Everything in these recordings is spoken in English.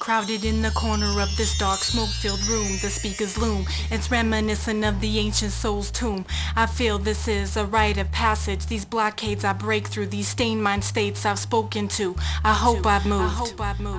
Crowded in the corner of this dark smoke-filled room, the speakers loom. It's reminiscent of the ancient soul's tomb. I feel this is a rite of passage. These blockades I break through, these stained mind states I've spoken to. I hope I've moved.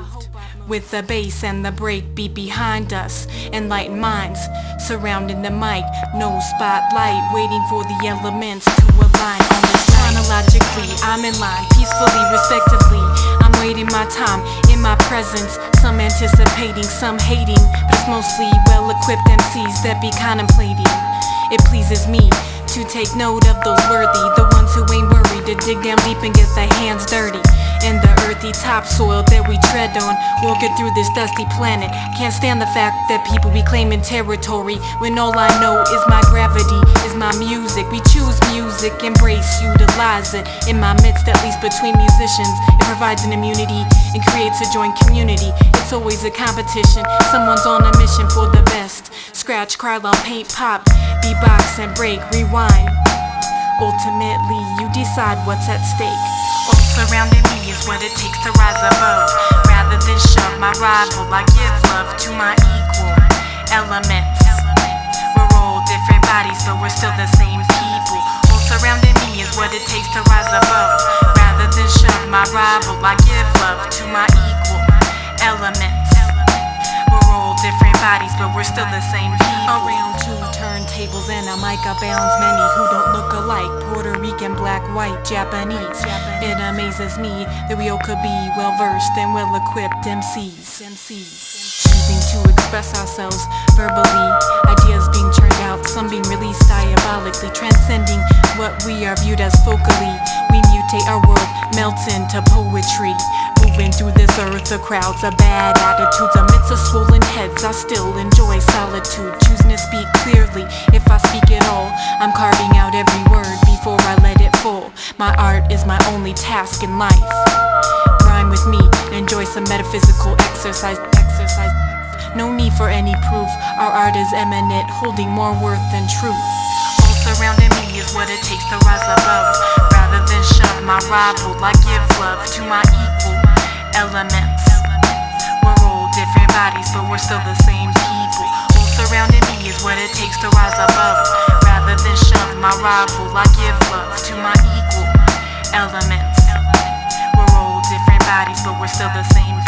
With the bass and the break beat behind us, enlightened minds surrounding the mic. No spotlight, waiting for the elements to align on this night. Chronologically, I'm in line, peacefully, respectively. I'm waiting my time in my presence. Some anticipating, some hating, but it's mostly well-equipped MCs that be contemplating. It pleases me to take note of those worthy, the ones who ain't worried to dig down deep and get their hands dirty in the earthy topsoil that we tread on, walking through this dusty planet. Can't stand the fact that people be claiming territory when all I know is my gravity, is my music. We choose music, embrace, utilize it. In my midst, at least between musicians, it provides an immunity and creates a joint community. It's always a competition, someone's on a mission for the best. Scratch, cry loud, paint, pop, beatbox and break, rewind. Ultimately, you decide what's at stake. All surrounding me is what it takes to rise above. Rather than shove my rival, I give love to my equal elements. We're all different bodies, but we're still the same people. All surrounding me is what it takes to rise above. Rather than shove my rival, I give love to my equal elements. We're all different bodies, but we're still the same people. Around two turntables and a mic abounds many who don't look alike. Puerto Rican, black, white, Japanese. It amazes me that we all could be well-versed and well-equipped MCs. Choosing to express ourselves verbally, ideas being churned out, some being released diabolically, transcending what we are viewed as focally. We mutate our world, melts into poetry. Moving through this earth, the crowds of bad attitudes. Amidst the swollen heads, I still enjoy solitude. Choosing to speak clearly, if I speak at all, I'm carving out every word before I let it fall. My art is my only task in life. Rhyme with me, enjoy some metaphysical exercise. No need for any proof, our art is eminent, holding more worth than truth. All surrounding me is what it takes to rise above. Rather than shove my rival, I give love to my equal elements. We're all different bodies, but we're still the same people. All surrounding me is what it takes to rise above. Rather than shove my rival, I give love to my equal elements. We're all different bodies, but we're still the same